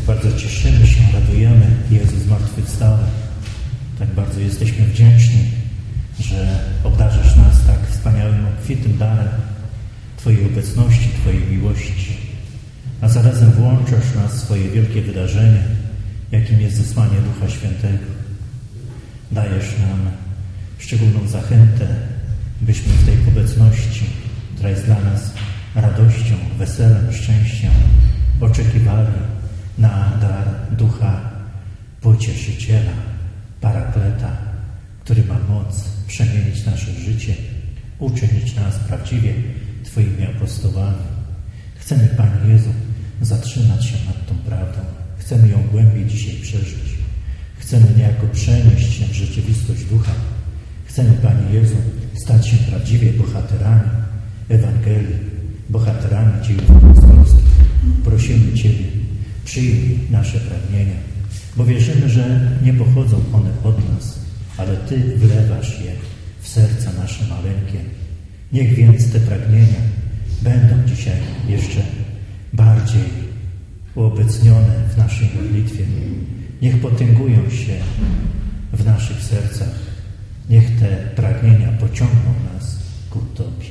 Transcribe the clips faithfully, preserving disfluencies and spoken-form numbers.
bardzo cieszymy się, radujemy, Jezus zmartwychwstały. Tak bardzo jesteśmy wdzięczni, że obdarzasz nas tak wspaniałym, obfitym darem Twojej obecności, Twojej miłości, a zarazem włączasz nas w swoje wielkie wydarzenie, jakim jest zesłanie Ducha Świętego. Dajesz nam szczególną zachętę, byśmy w tej obecności, która jest dla nas radością, weselem, szczęściem, oczekiwali na dar Ducha Pocieszyciela, Parakleta, który ma moc przemienić nasze życie, uczynić nas prawdziwie Twoimi apostołami. Chcemy, Panie Jezu, zatrzymać się nad tą prawdą. Chcemy ją głębiej dzisiaj przeżyć. Chcemy niejako przenieść się w rzeczywistość Ducha. Chcemy, Panie Jezu, stać się prawdziwie bohaterami Ewangelii, bohaterami dziejów apostolskich. Prosimy Ciebie, przyjmij nasze pragnienia, bo wierzymy, że nie pochodzą one od nas, ale Ty wlewasz je w serca nasze maleńkie. Niech więc te pragnienia będą dzisiaj jeszcze bardziej uobecnione w naszej modlitwie. Niech potęgują się w naszych sercach. Niech te pragnienia pociągną nas ku Tobie.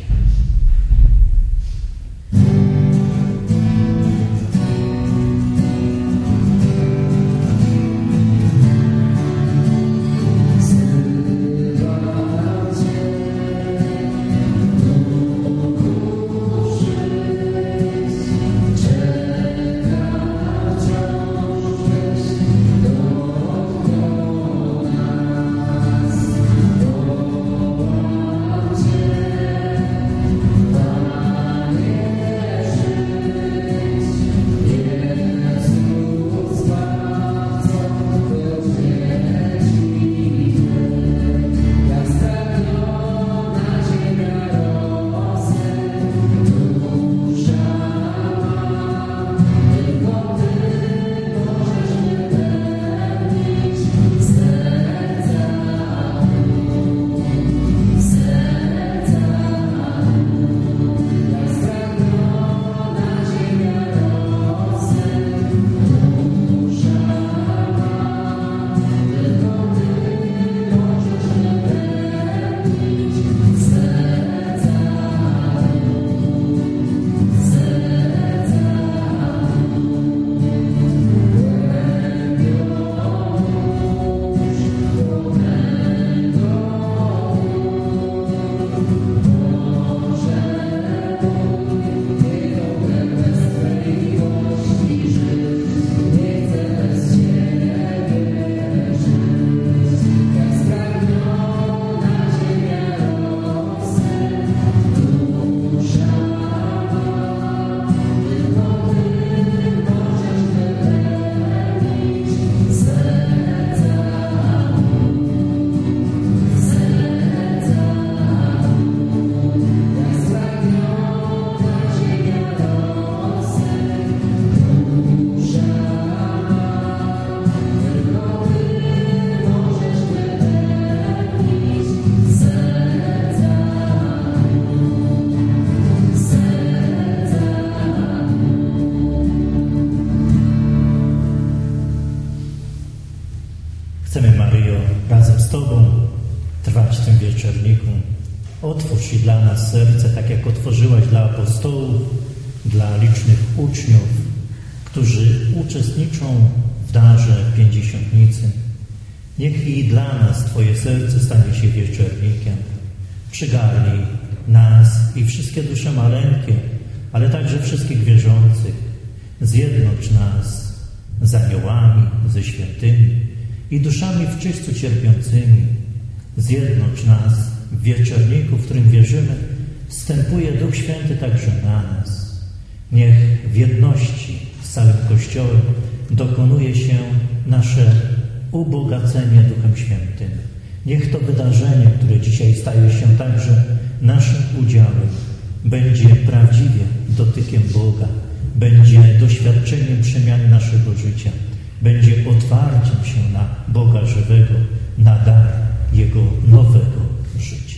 Otwórz i dla nas serce, tak jak otworzyłaś dla apostołów, dla licznych uczniów, którzy uczestniczą w darze pięćdziesiątnicy. Niech i dla nas Twoje serce stanie się wieczornikiem. Przygarnij nas i wszystkie dusze maleńkie, ale także wszystkich wierzących. Zjednocz nas z aniołami, ze świętymi i duszami w czyśćcu cierpiącymi. Zjednocz nas w wieczorniku, w którym wierzymy, wstępuje Duch Święty także na nas. Niech w jedności z całym Kościołem dokonuje się nasze ubogacenie Duchem Świętym. Niech to wydarzenie, które dzisiaj staje się także naszym udziałem, będzie prawdziwie dotykiem Boga, będzie doświadczeniem przemiany naszego życia, będzie otwarciem się na Boga żywego, na dar Jego nowego życia.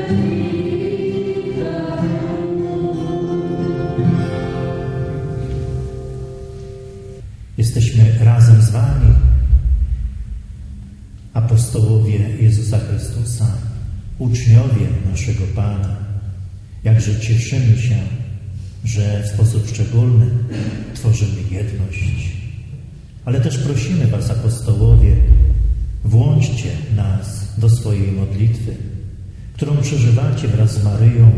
Jesteśmy razem z Wami, apostołowie Jezusa Chrystusa, uczniowie naszego Pana. Jakże cieszymy się, że w sposób szczególny tworzymy jedność. Ale też prosimy Was, apostołowie, włączcie nas do swojej modlitwy, którą przeżywacie wraz z Maryją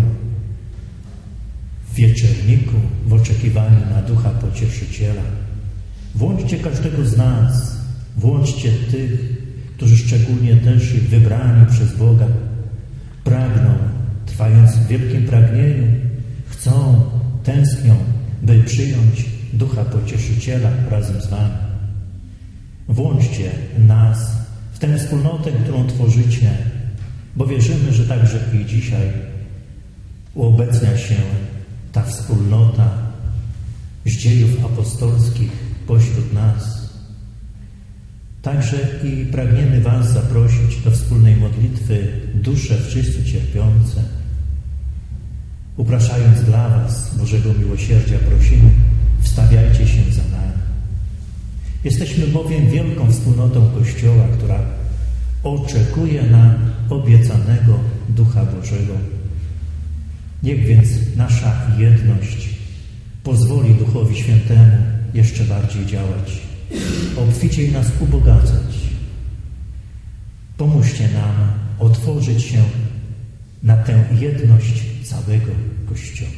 w wieczerniku, w oczekiwaniu na Ducha Pocieszyciela. Włączcie każdego z nas, włączcie tych, którzy szczególnie też wybrani przez Boga pragną, trwając w wielkim pragnieniu, chcą, tęsknią, by przyjąć Ducha Pocieszyciela razem z Wami. Włączcie nas w tę wspólnotę, którą tworzycie, bo wierzymy, że także i dzisiaj uobecnia się ta wspólnota z dziejów apostolskich pośród nas. Także i pragniemy Was zaprosić do wspólnej modlitwy dusze wszyscy cierpiące. Upraszając dla Was Bożego miłosierdzia prosimy, wstawiajcie się za nami. Jesteśmy bowiem wielką wspólnotą Kościoła, która oczekuje na obiecanego Ducha Bożego. Niech więc nasza jedność pozwoli Duchowi Świętemu jeszcze bardziej działać, obficiej nas ubogacać. Pomóżcie nam otworzyć się na tę jedność całego Kościoła.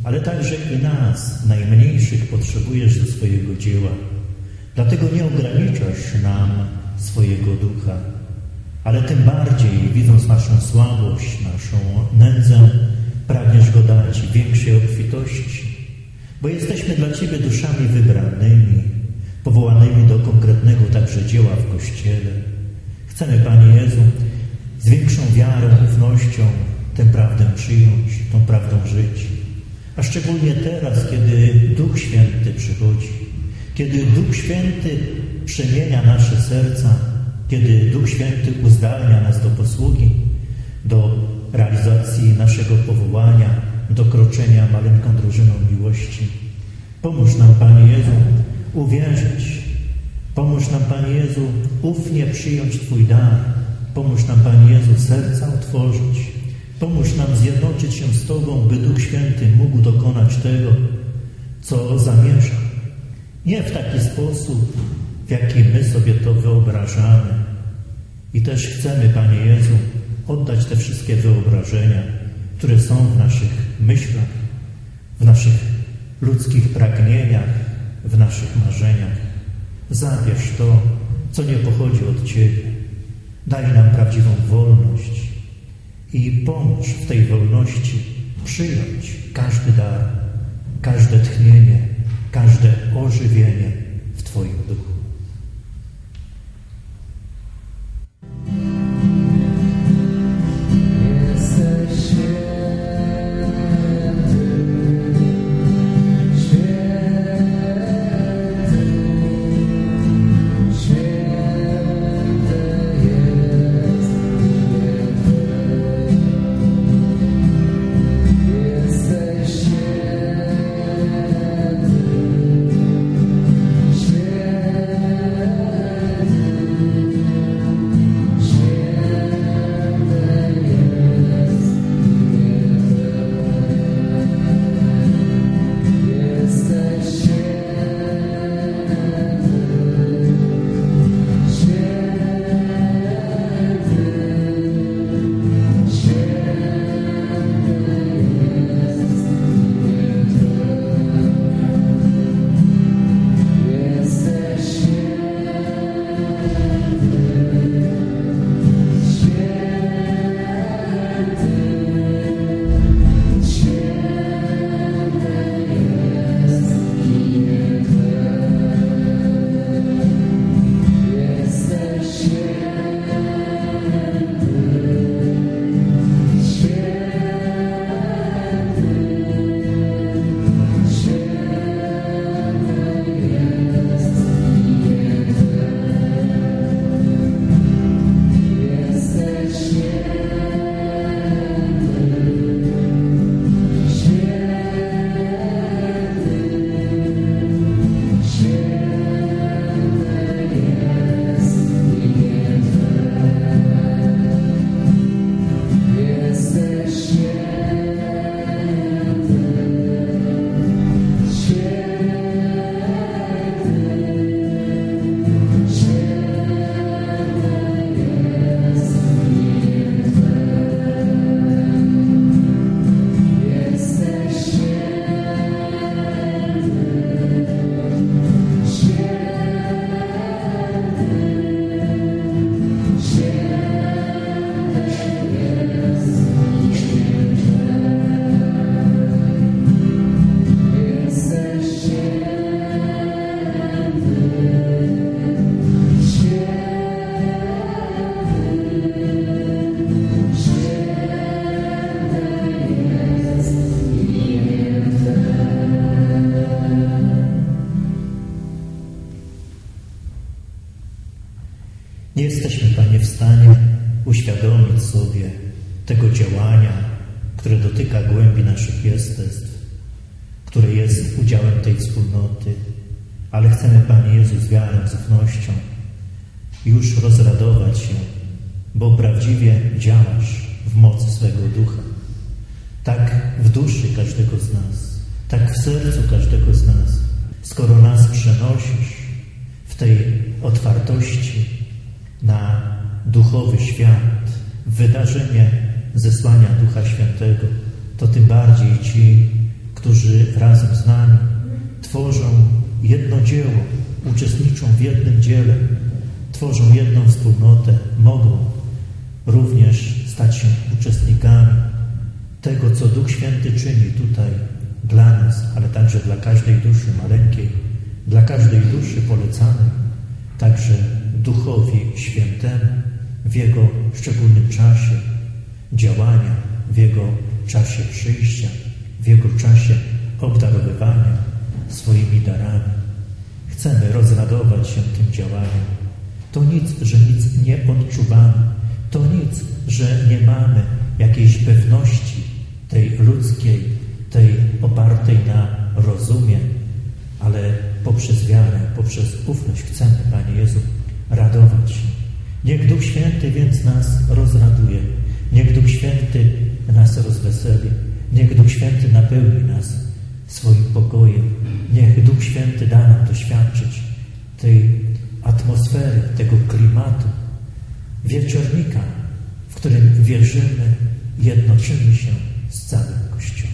ale także i nas, najmniejszych, potrzebujesz do swojego dzieła. Dlatego nie ograniczasz nam swojego ducha, ale tym bardziej, widząc naszą słabość, naszą nędzę, pragniesz go dać większej obfitości, bo jesteśmy dla Ciebie duszami wybranymi, powołanymi do konkretnego także dzieła w Kościele. Chcemy, Panie Jezu, z większą wiarą, ufnością tę prawdę przyjąć, tą prawdą żyć. A szczególnie teraz, kiedy Duch Święty przychodzi, kiedy Duch Święty przemienia nasze serca, kiedy Duch Święty uzdalnia nas do posługi, do realizacji naszego powołania, do kroczenia maleńką drużyną miłości. Pomóż nam, Panie Jezu, uwierzyć. Pomóż nam, Panie Jezu, ufnie przyjąć Twój dar. Pomóż nam, Panie Jezu, serca otworzyć. Pomóż nam zjednoczyć się z Tobą, by Duch Święty mógł dokonać tego, co zamierza. Nie w taki sposób, w jaki my sobie to wyobrażamy. I też chcemy, Panie Jezu, oddać te wszystkie wyobrażenia, które są w naszych myślach, w naszych ludzkich pragnieniach, w naszych marzeniach. Zabierz to, co nie pochodzi od Ciebie. Daj nam prawdziwą wolność i pomóż w tej wolności przyjąć każdy dar, każde tchnienie, każde ożywienie w Twoim duchu. Nie jesteśmy, Panie, w stanie uświadomić sobie tego działania, które dotyka głębi naszych jestestw, które jest udziałem tej wspólnoty, ale chcemy, Panie Jezu, z wiarą, z ufnością już rozradować się, bo prawdziwie działasz w mocy swego Ducha. Tak w duszy każdego z nas, tak w sercu każdego z nas, skoro nas przenosisz w tej otwartości na duchowy świat, wydarzenie zesłania Ducha Świętego, to tym bardziej ci, którzy którzy razem z nami tworzą jedno dzieło, uczestniczą w jednym dziele, tworzą jedną wspólnotę, mogą również stać się uczestnikami tego, co Duch Święty czyni tutaj dla nas, ale także dla każdej duszy maleńkiej, dla każdej duszy polecanej, także Duchowi Świętemu w Jego szczególnym czasie działania, w Jego czasie przyjścia, w Jego czasie obdarowywania swoimi darami. Chcemy rozradować się tym działaniem. To nic, że nic nie odczuwamy. To nic, że nie mamy jakiejś pewności tej ludzkiej, tej opartej na rozumie, ale poprzez wiarę, poprzez ufność chcemy, Panie Jezu, radować się. Niech Duch Święty więc nas rozraduje. Niech Duch Święty nas rozweseli. Niech Duch Święty napełni nas swoim pokojem. Niech Duch Święty da nam doświadczyć tej atmosfery, tego klimatu wieczornika, w którym wierzymy, jednoczymy się z całym Kościołem.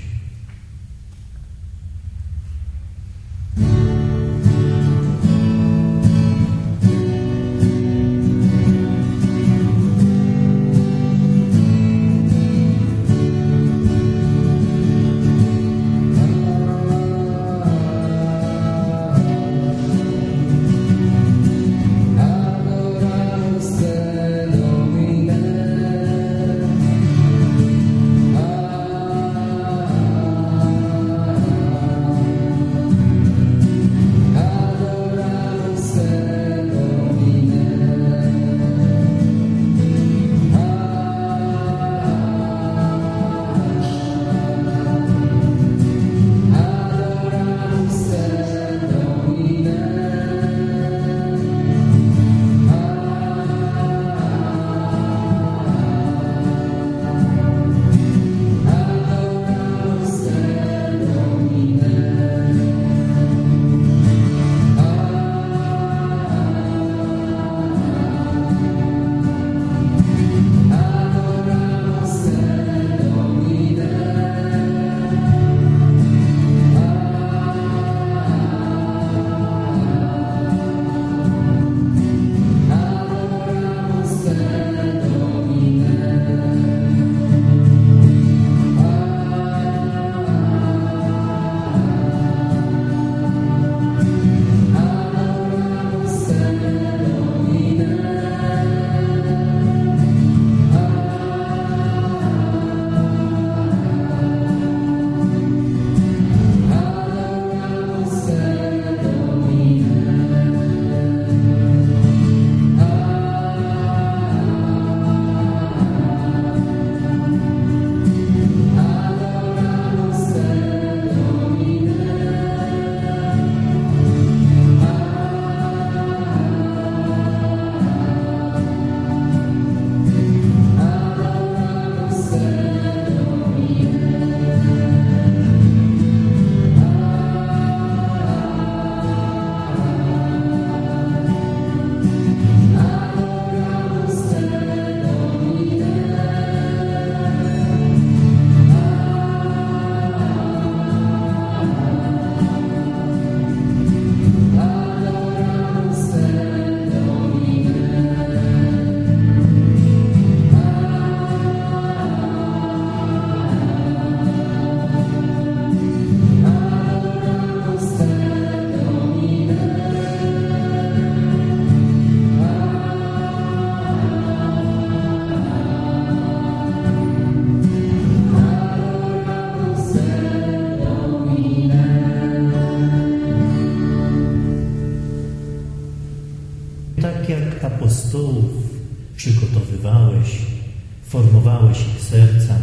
apostołów przygotowywałeś, formowałeś ich serca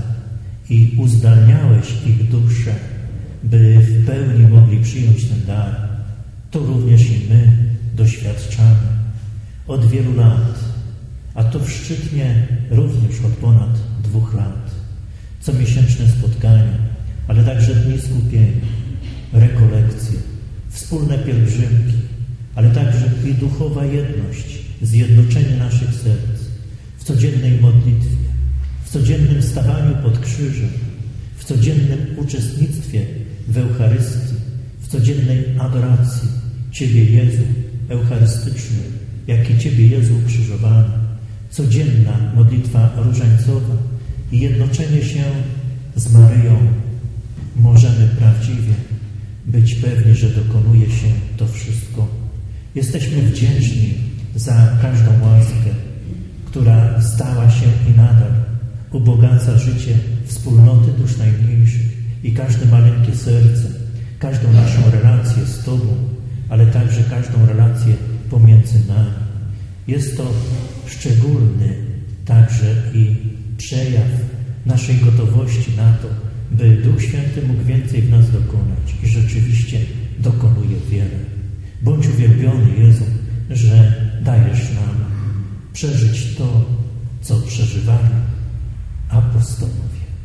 i uzdalniałeś ich dusze, by w pełni mogli przyjąć ten dar, to również i my doświadczamy od wielu lat, a to w Szczytnie również od ponad dwóch lat. Comiesięczne spotkania, ale także dni skupienia, rekolekcje, wspólne pielgrzymki, ale także i duchowa jedność, zjednoczenie naszych serc w codziennej modlitwie, w codziennym stawaniu pod krzyżem, w codziennym uczestnictwie w Eucharystii, w codziennej adoracji Ciebie, Jezu, eucharystyczny, jak i Ciebie, Jezu, ukrzyżowany, codzienna modlitwa różańcowa i jednoczenie się z Maryją możemy prawdziwie być pewni, że dokonuje się to wszystko. Jesteśmy wdzięczni za każdą łaskę, która stała się i nadal ubogaca życie wspólnoty dusz najmniejszych i każde maleńkie serce, każdą naszą relację z Tobą, ale także każdą relację pomiędzy nami. Jest to szczególny także i przejaw naszej gotowości na to, by Duch Święty mógł więcej w nas dokonać i rzeczywiście dokonuje wiele. Bądź uwielbiony, Jezu, że dajesz nam przeżyć to, co przeżywali apostołowie.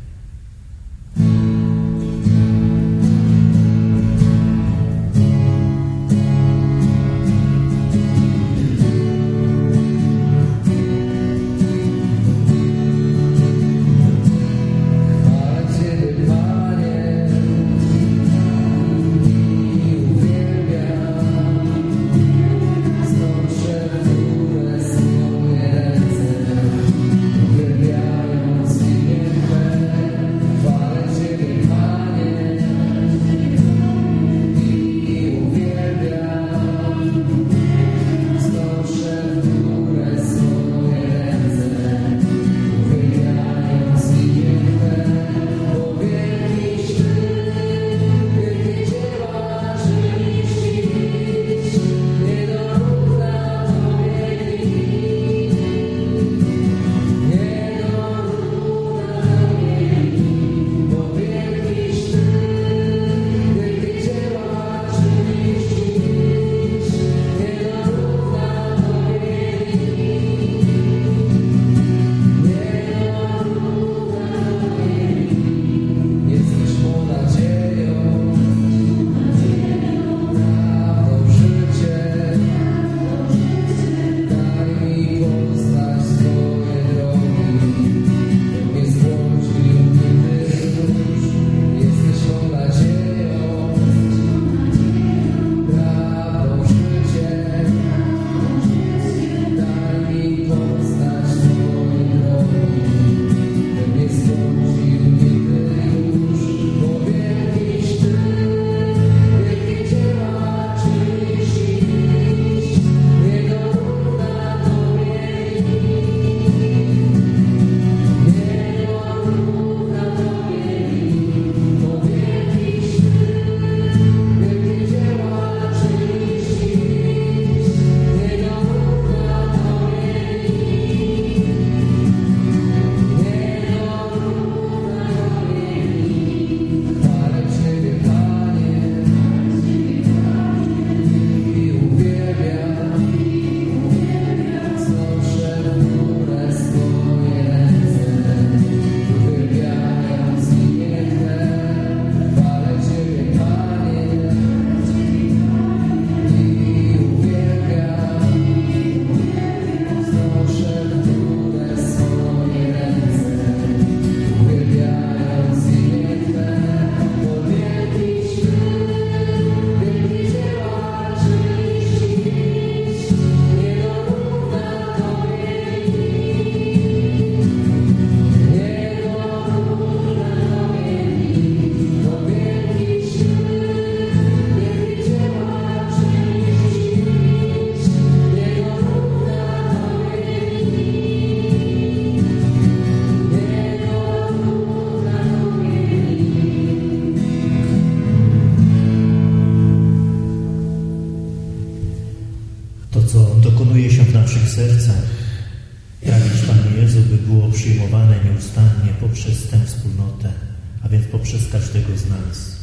naszych sercach. Pragnąć, Panie Jezu, by było przyjmowane nieustannie poprzez tę wspólnotę, a więc poprzez każdego z nas.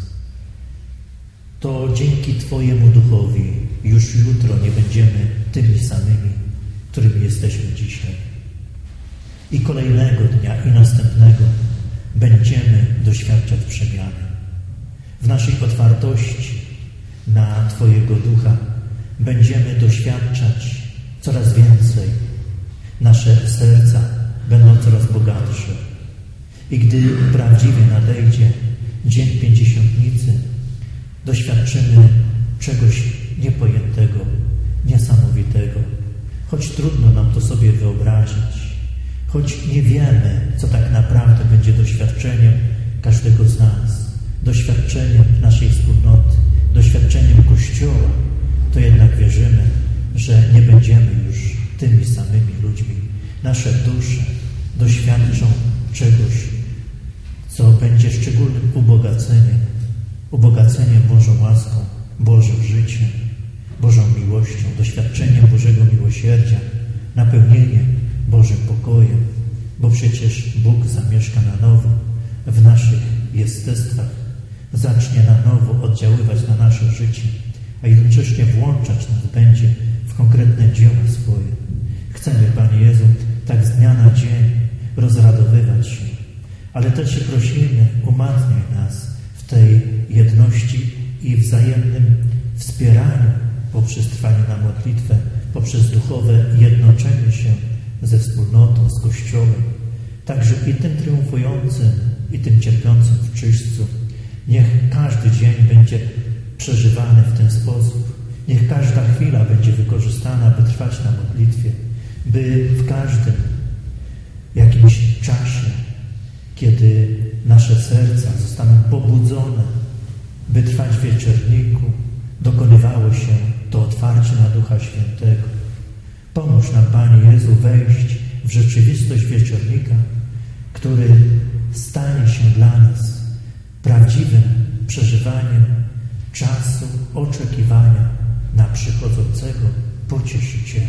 To dzięki Twojemu Duchowi już jutro nie będziemy tymi samymi, którymi jesteśmy dzisiaj. I kolejnego dnia, i następnego będziemy doświadczać przemiany. W naszej otwartości na Twojego Ducha będziemy doświadczać coraz więcej. Nasze serca będą coraz bogatsze. I gdy prawdziwie nadejdzie Dzień Pięćdziesiątnicy, doświadczymy czegoś niepojętego, niesamowitego. Choć trudno nam to sobie wyobrazić, choć nie wiemy, co tak naprawdę będzie doświadczeniem każdego z nas, doświadczeniem naszej wspólnoty, doświadczeniem Kościoła, to jednak wierzymy, że nie będziemy już tymi samymi ludźmi. Nasze dusze doświadczą czegoś, co będzie szczególnym ubogaceniem, ubogaceniem Bożą łaską, Bożym życiem, Bożą miłością, doświadczeniem Bożego miłosierdzia, napełnieniem Bożym pokojem, bo przecież Bóg zamieszka na nowo w naszych jestestwach, zacznie na nowo oddziaływać na nasze życie, a jednocześnie włączać nas będzie w konkretne dzieła swoje. Chcemy, Panie Jezu, tak z dnia na dzień rozradowywać się, ale też się prosimy, umacniaj nas w tej jedności i wzajemnym wspieraniu poprzez trwanie na modlitwę, poprzez duchowe jednoczenie się ze wspólnotą, z Kościołem, także i tym triumfującym, i tym cierpiącym w czyśćcu. Niech każdy dzień będzie przeżywany w ten sposób. Niech każda chwila będzie wykorzystana, by trwać na modlitwie, by w każdym jakimś czasie, kiedy nasze serca zostaną pobudzone, by trwać w wieczorniku, dokonywało się to otwarcie na Ducha Świętego. Pomóż nam, Panie Jezu, wejść w rzeczywistość wieczornika, który stanie się dla nas prawdziwym przeżywaniem czasu oczekiwania na przychodzącego Pocieszyciela.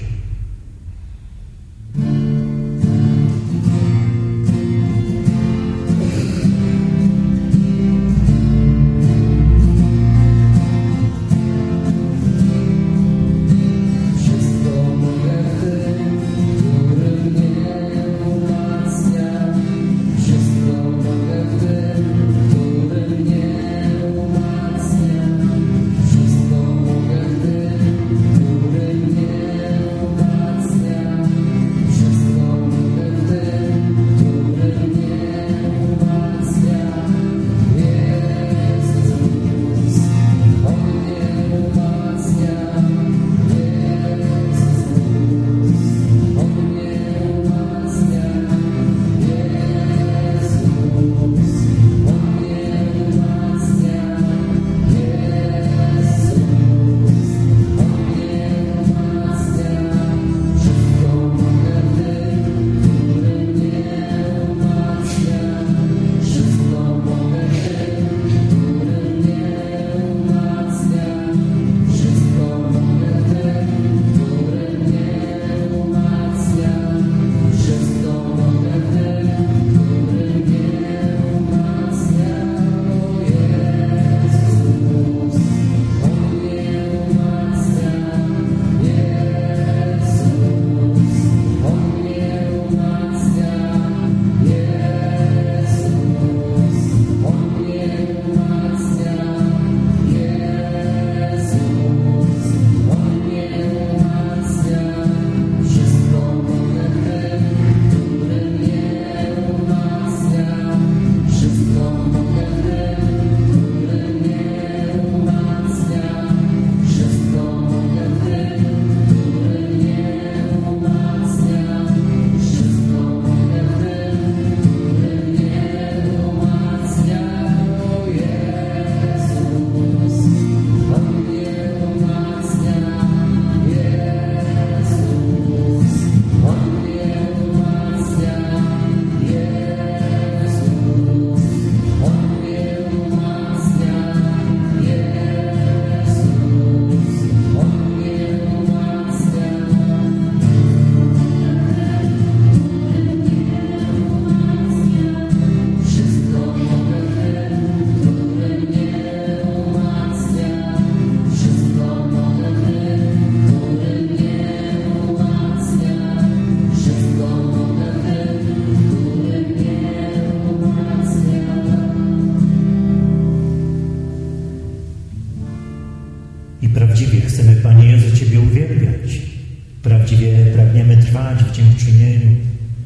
Prawdziwie chcemy, Panie Jezu, Ciebie uwielbiać. Prawdziwie pragniemy trwać w dziękczynieniu,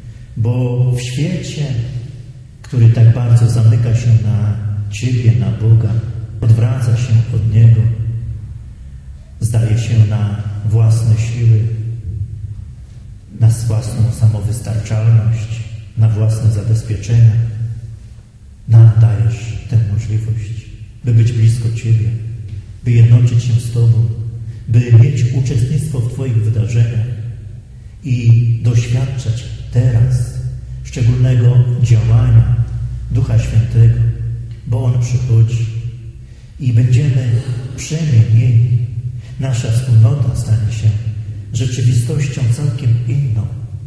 bo w świecie, który tak bardzo zamyka się na Ciebie, na Boga, odwraca się od Niego, zdaje się na własne siły, na własną samowystarczalność, na własne zabezpieczenia. Nam dajesz tę możliwość, by być blisko Ciebie, by jednoczyć się z Tobą, by mieć uczestnictwo w Twoich wydarzeniach i doświadczać teraz szczególnego działania Ducha Świętego, bo On przychodzi i będziemy przemienieni. Nasza wspólnota stanie się rzeczywistością całkiem inną.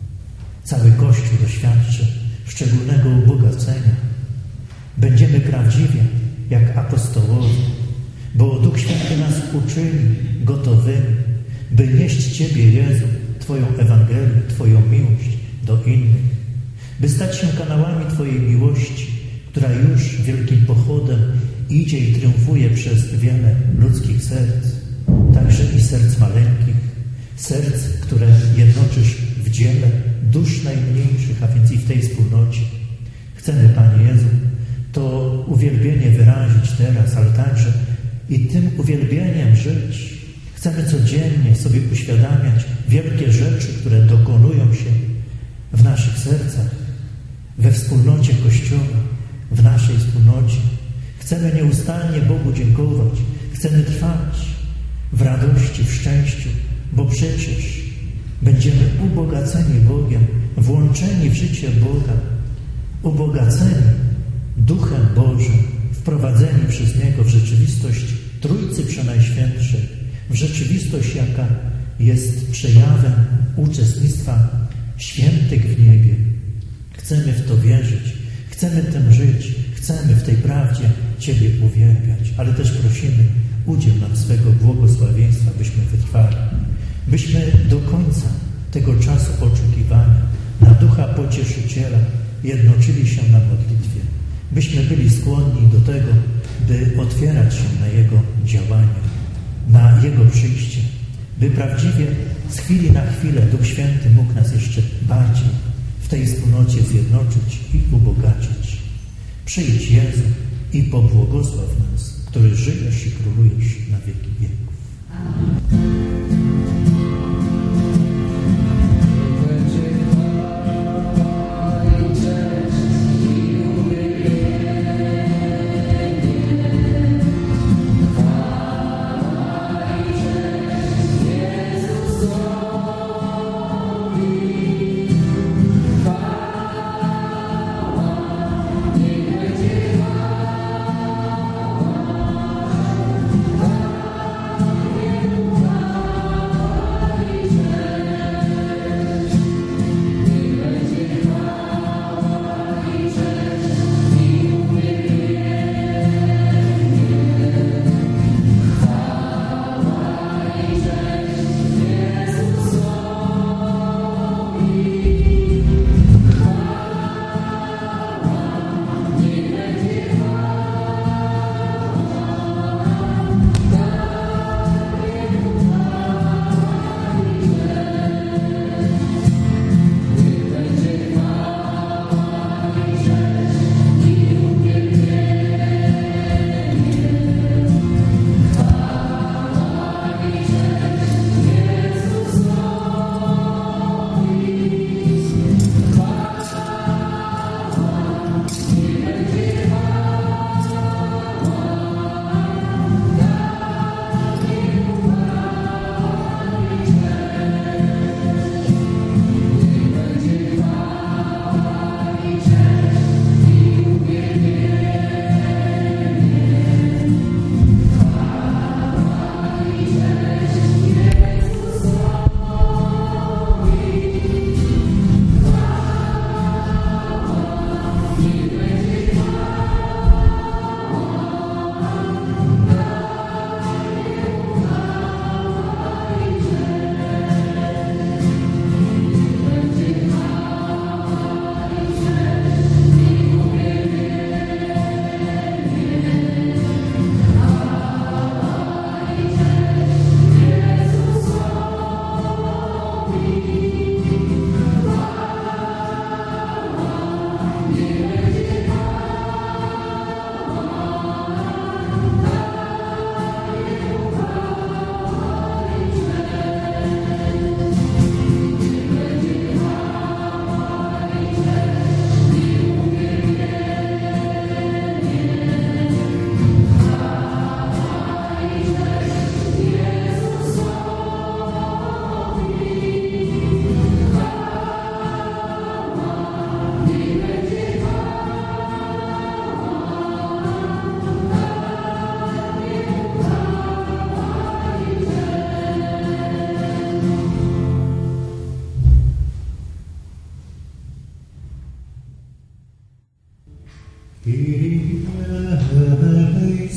Cały Kościół doświadczy szczególnego ubogacenia. Będziemy prawdziwie jak apostołowie, bo Duch Święty nas uczyni gotowymi, by nieść Ciebie, Jezu, Twoją Ewangelię, Twoją miłość do innych, by stać się kanałami Twojej miłości, która już wielkim pochodem idzie i triumfuje przez wiele ludzkich serc, także i serc maleńkich, serc, które jednoczysz w dziele dusz najmniejszych, a więc i w tej wspólnocie. Chcemy, Panie Jezu, to uwielbienie wyrazić teraz, ale także i tym uwielbieniem żyć. Chcemy codziennie sobie uświadamiać wielkie rzeczy, które dokonują się w naszych sercach, we wspólnocie Kościoła, w naszej wspólnocie. Chcemy nieustannie Bogu dziękować. Chcemy trwać w radości, w szczęściu, bo przecież będziemy ubogaceni Bogiem, włączeni w życie Boga, ubogaceni Duchem Bożym, wprowadzeni przez Niego w rzeczywistość Trójcy Przenajświętszej, w rzeczywistość, jaka jest przejawem uczestnictwa świętych w niebie. Chcemy w to wierzyć, chcemy tym żyć, chcemy w tej prawdzie Ciebie uwielbiać, ale też prosimy, udziel nam swego błogosławieństwa, byśmy wytrwali, byśmy do końca tego czasu oczekiwania na Ducha Pocieszyciela jednoczyli się na modlitwie, byśmy byli skłonni do tego, by otwierać się na Jego działanie, na Jego przyjście, by prawdziwie z chwili na chwilę Duch Święty mógł nas jeszcze bardziej w tej wspólnocie zjednoczyć i ubogacić. Przyjdź, Jezu, i pobłogosław nas, który żyjesz i królujesz na wieki wieków. Kyrie eleison.